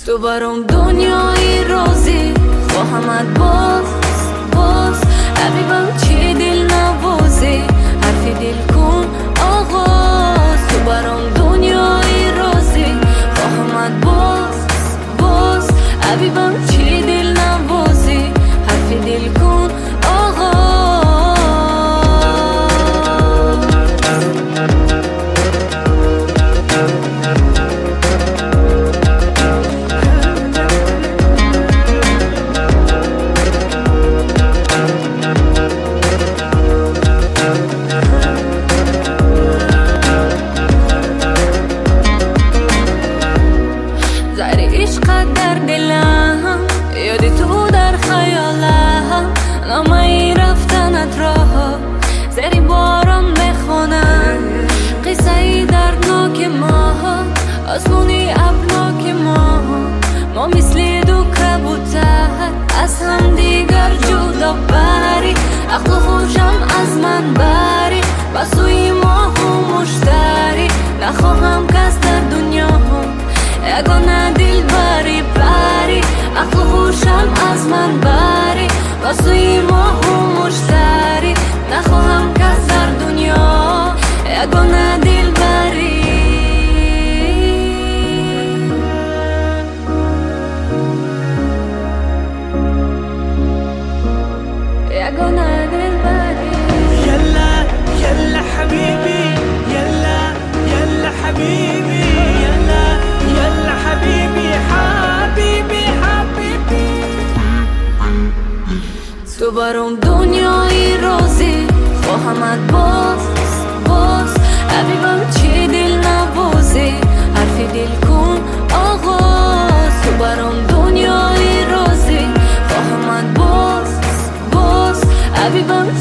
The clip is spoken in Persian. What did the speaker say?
تو برام دنیای رازی خواهمت باز حبیبم چی دل نوازی حرف دل کن آغاز تو برام دنیای رازی خواهمت باز حبیبم چی دل نوازی حرف دل کن آغاز عشقت در دلم یادی تو در خیالم نامه رفتنت راه زیر باران بخونم قصه ای دردناک ما آسمونی ابناک ما مثل دو کبوتر از هم دیگر جدا بری عقل و هوشم از من بری و سوی ماه و مشتری نخواهم کس در دنیا یگانه دل بری عقل و هوشم از من بری و سوی ماه و مشتری نخواهم کس در دنیا یگانه دل بری یگانه دل بری يلا يلا حبيبي يلا يلا حبيبي يلا يلا حبيبي حبيبي حبيبي تو برام دنیای رازی خواهمت باز حبیبم چی دل نوازی حرف دل کن آغاز تو برام دنیای رازی خواهمت باز حبیبم